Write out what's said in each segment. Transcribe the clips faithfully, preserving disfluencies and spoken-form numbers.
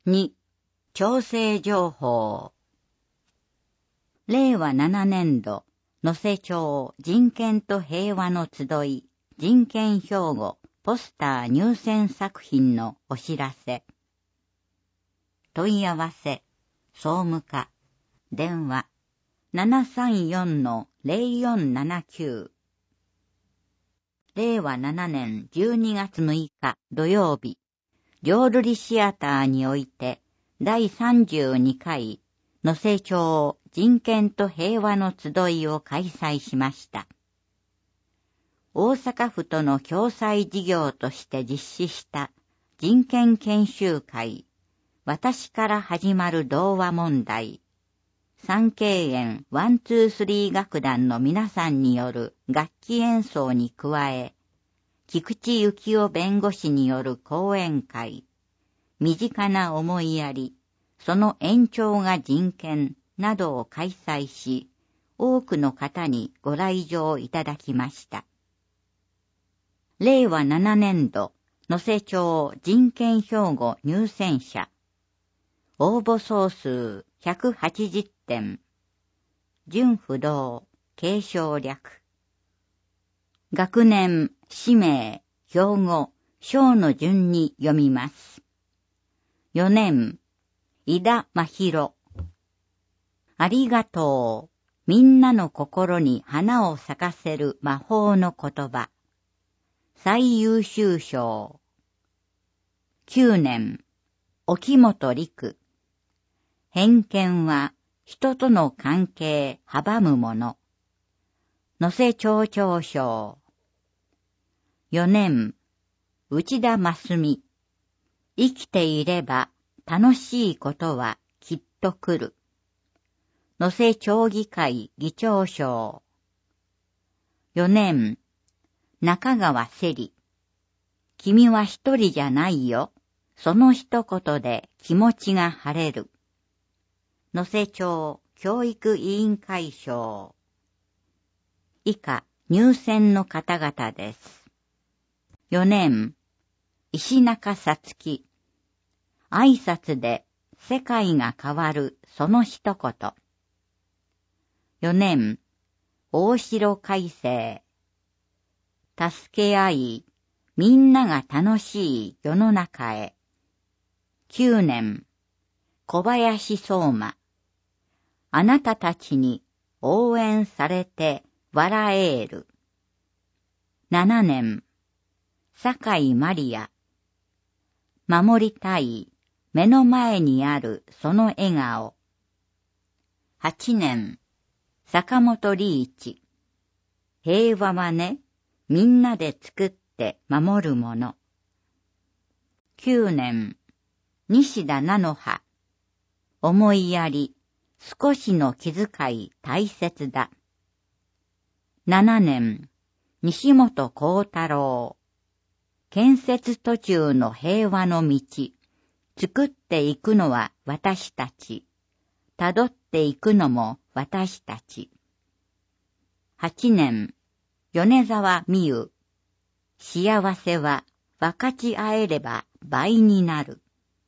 に、調整情報。れいわななねんど、能勢町人権と平和の集い、人権標語、ポスター入選作品のお知らせ。問い合わせ、総務課、電話、ななさんよんのぜろよんななきゅう。れいわななねんじゅうにがつむいか土曜日、浄瑠璃シアターにおいて、だいさんじゅうにかい、能勢町人権と平和の集いを開催しました。大阪府との共催事業として実施した人権研修会、私から始まる童話問題、三景園ワンツースリー楽団の皆さんによる楽器演奏に加え、菊池幸雄弁護士による講演会、身近な思いやり、その延長が人権などを開催し、多くの方にご来場いただきました。れいわななねんど、能勢町人権標語入選者。応募総数ひゃくはちじゅってん。準不動、継承略。学年、氏名、標語、章の順に読みます。よねん、井田真宏。ありがとう。みんなの心に花を咲かせる魔法の言葉。最優秀賞。きゅうねん、沖本陸。偏見は人との関係阻むもの。能勢町長賞。よねん、内田真澄。生きていれば楽しいことはきっと来る。能勢町議会議長賞。よねん、中川せり。君は一人じゃないよ。その一言で気持ちが晴れる。能勢町教育委員会賞。以下、入選の方々です。よねん、石中さつき。挨拶で世界が変わるその一言。よねん、大城海生。助け合い、みんなが楽しい世の中へ。きゅうねん、小林相馬。あなたたちに応援されて笑える。ななねん、酒井マリア。守りたい目の前にあるその笑顔。はちねん、坂本リーチ。平和はね、みんなで作って守るもの。きゅうねん、西田菜の葉。思いやり、少しの気遣い大切だ。ななねん、西本幸太郎。建設途中の平和の道。作っていくのは私たち。辿っていくのも私たち。はちねん、米沢美優。幸せは分かち合えれば倍になる。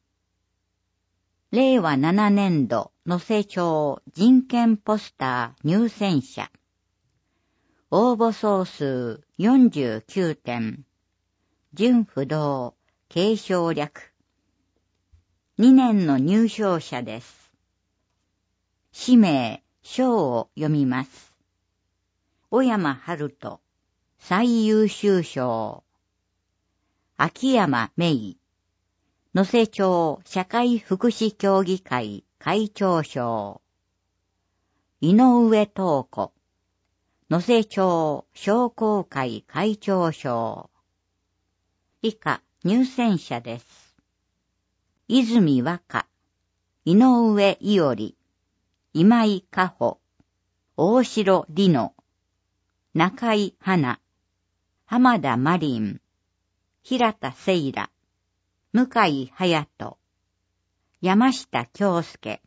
れいわななねんど、能勢町人権ポスター入選者。応募総数よんじゅうきゅうてん。準不動、継承略。にねんの入賞者です。氏名、章を読みます。小山春人、最優秀賞。秋山芽衣、能勢町社会福祉協議会会長賞。井上東子、能勢町商工会会長賞。以下、入選者です。泉和歌、井上伊織、今井加穂、大城里乃、中井花、浜田マリン、平田聖羅、向井隼人、山下京介。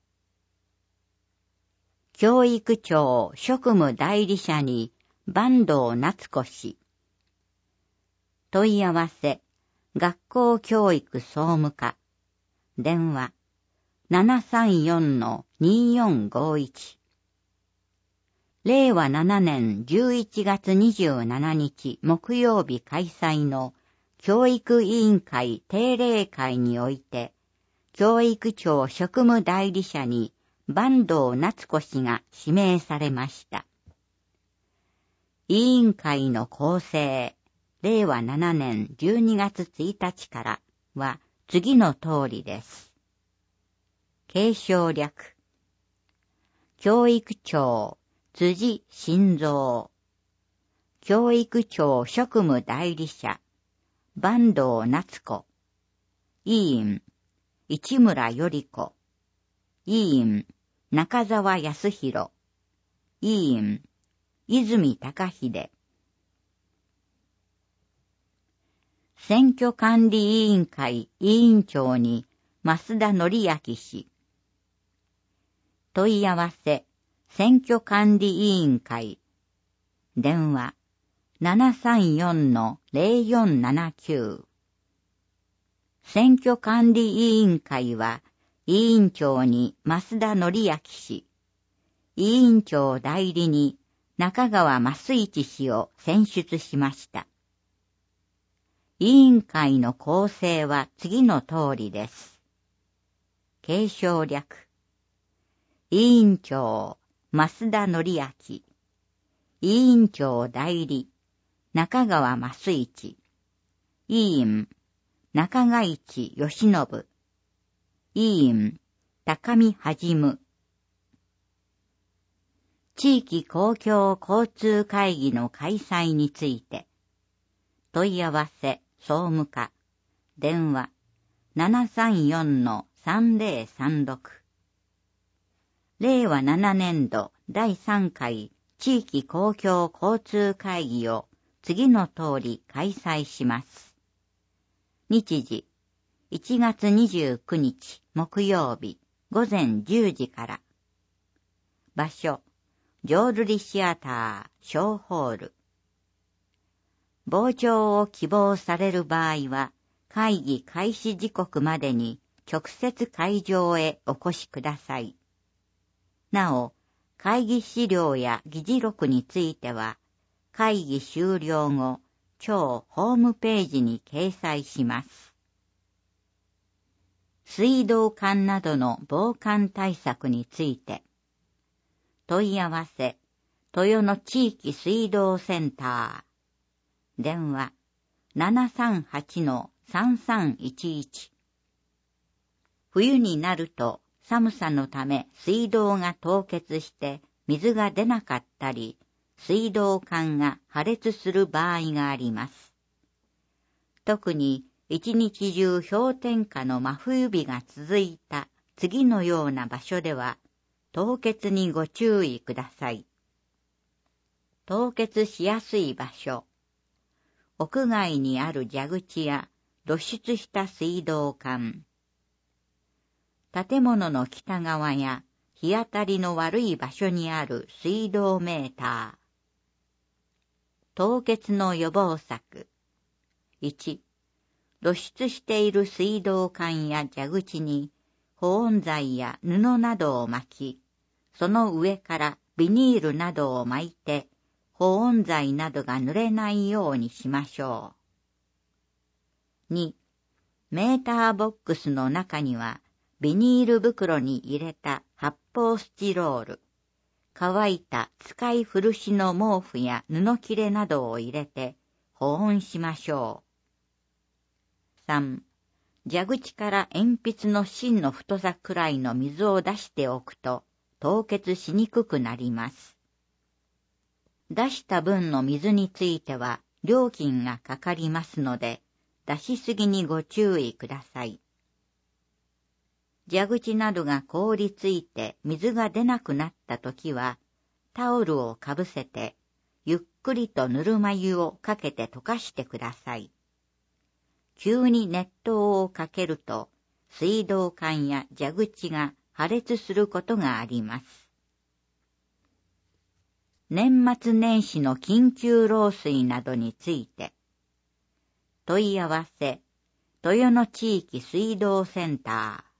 教育庁職務代理者に坂東夏子氏。問い合わせ、学校教育総務課、 電話 ななさんよんのによんごいち。れいわななねんじゅういちがつにじゅうしちにち木曜日開催の教育委員会定例会において、教育庁職務代理者に坂東夏子氏が指名されました。委員会の構成、れいわななねんじゅうにがつついたちからは次の通りです。継承略。教育庁、辻晋三。教育庁職務代理者、坂東夏子。委員、市村頼子。委員、中澤康弘。委員、泉高秀。選挙管理委員会委員長に増田則明氏。問い合わせ、選挙管理委員会。電話 ななさんよんのぜろよんななきゅう。選挙管理委員会は委員長に増田則明氏、委員長代理に中川増一氏を選出しました。委員会の構成は次の通りです。継承略。委員長、増田則明。委員長代理、中川増一。委員、中賀市義信。委員、高見はじむ。地域公共交通会議の開催について、問い合わせ、総務課、電話 ななさんよんのさんぜろさんろく。れいわななねんどだいさんかい地域公共交通会議を次の通り開催します。日時、いちがつにじゅうくにち木曜日ごぜんじゅうじから。場所、浄瑠璃シアター小ホール。傍聴を希望される場合は、会議開始時刻までに直接会場へお越しください。なお、会議資料や議事録については、会議終了後、庁ホームページに掲載します。水道管などの防寒対策について、問い合わせ、豊野地域水道センター。電話 ななさんはちのさんさんいちいち。冬になると寒さのため水道が凍結して水が出なかったり、水道管が破裂する場合があります。特に一日中氷点下の真冬日が続いた次のような場所では、凍結にご注意ください。凍結しやすい場所。屋外にある蛇口や露出した水道管。建物の北側や日当たりの悪い場所にある水道メーター。凍結の予防策。いち、露出している水道管や蛇口に保温剤や布などを巻き、その上からビニールなどを巻いて、保温剤などが濡れないようにしましょう。に、メーターボックスの中にはビニール袋に入れた発泡スチロール、乾いた使い古しの毛布や布切れなどを入れて保温しましょう。さん、蛇口から鉛筆の芯の太さくらいの水を出しておくと凍結しにくくなります。出した分の水については料金がかかりますので、出しすぎにご注意ください。蛇口などが凍りついて水が出なくなったときは、タオルをかぶせて、ゆっくりとぬるま湯をかけて溶かしてください。急に熱湯をかけると、水道管や蛇口が破裂することがあります。年末年始の緊急漏水などについて、問い合わせ、豊野地域水道センター。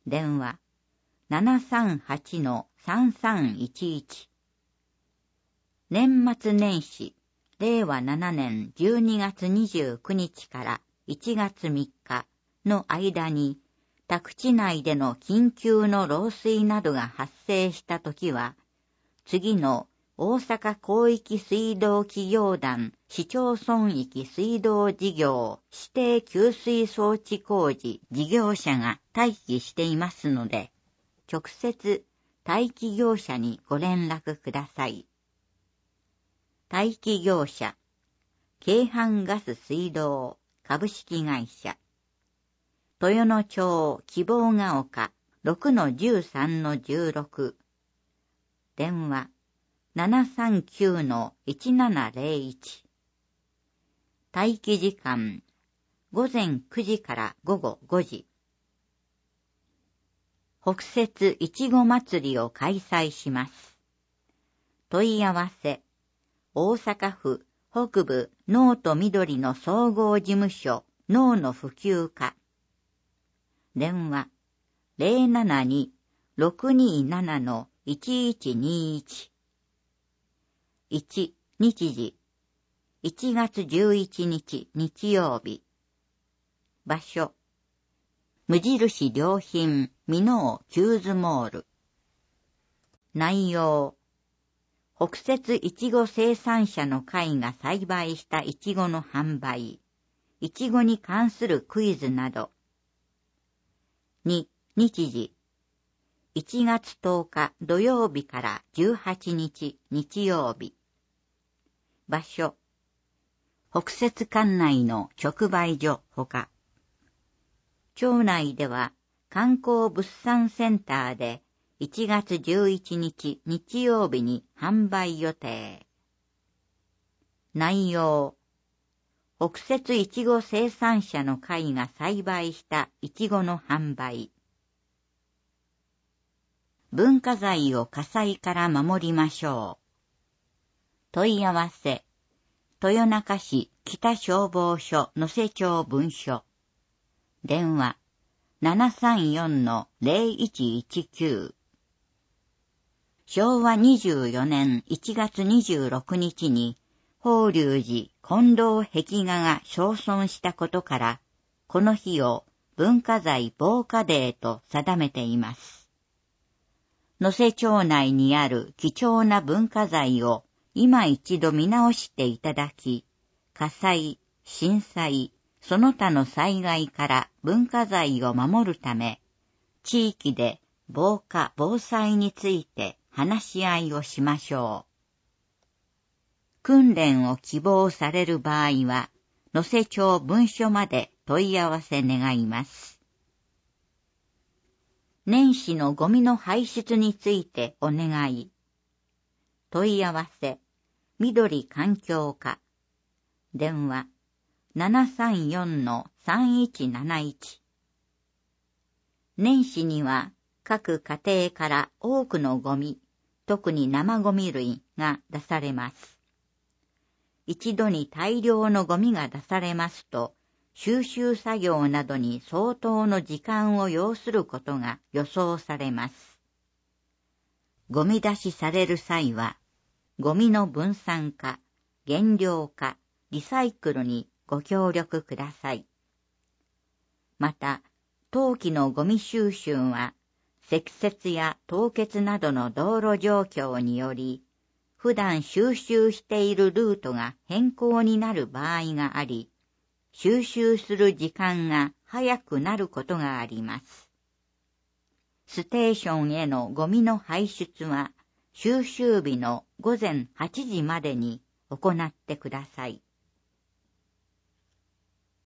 電話 ななさんはちのさんさんいちいち。年末年始、れいわななねんじゅうにがつにじゅうくにちからいちがつみっかの間に、宅地内での緊急の漏水などが発生したときは、次の大阪広域水道企業団市町村域水道事業指定給水装置工事事業者が待機していますので、直接待機業者にご連絡ください。待機業者、京阪ガス水道株式会社、豊野町希望が丘 ろくのじゅうさんのじゅうろく、電話 ななさんきゅうのいちななぜろいち。待機時間、ごぜんくじからごごごじ。北摂いちご祭りを開催します。問い合わせ、大阪府北部農と緑の総合事務所農の普及課。電話 ゼロななに ろくにななのいちいちにいち。いち、日時、いちがつじゅういちにち日曜日。場所、無印良品箕面キューズモール。内容、北摂いちご生産者の会が栽培したいちごの販売、いちごに関するクイズなど。に、日時、いちがつとおか土曜日からじゅうはちにち日曜日。場所、北摂管内の直売所ほか。町内では観光物産センターでいちがつじゅういちにち日曜日に販売予定。内容、北摂いちご生産者の会が栽培したいちごの販売。文化財を火災から守りましょう。問い合わせ、豊中市北消防署能勢町分署。電話 ななさんよんのぜろいちいちきゅう。しょうわにじゅうよねんいちがつにじゅうろくにちに法隆寺金堂壁画が焼損したことから、この日を文化財防火デーと定めています。能勢町内にある貴重な文化財を今一度見直していただき、火災、震災、その他の災害から文化財を守るため、地域で防火・防災について話し合いをしましょう。訓練を希望される場合は、能勢町分署まで問い合わせ願います。年始のゴミの排出についてお願い。問い合わせ、緑環境課。電話、ななさんよんのさんいちなないち。年始には各家庭から多くのゴミ、特に生ゴミ類が出されます。一度に大量のゴミが出されますと、収集作業などに相当の時間を要することが予想されます。ゴミ出しされる際は、ゴミの分散化、減量化、リサイクルにご協力ください。また、冬季のゴミ収集は、積雪や凍結などの道路状況により、普段収集しているルートが変更になる場合があり、収集する時間が早くなることがあります。ステーションへのゴミの排出は、収集日のごぜんはちじまでに行ってください。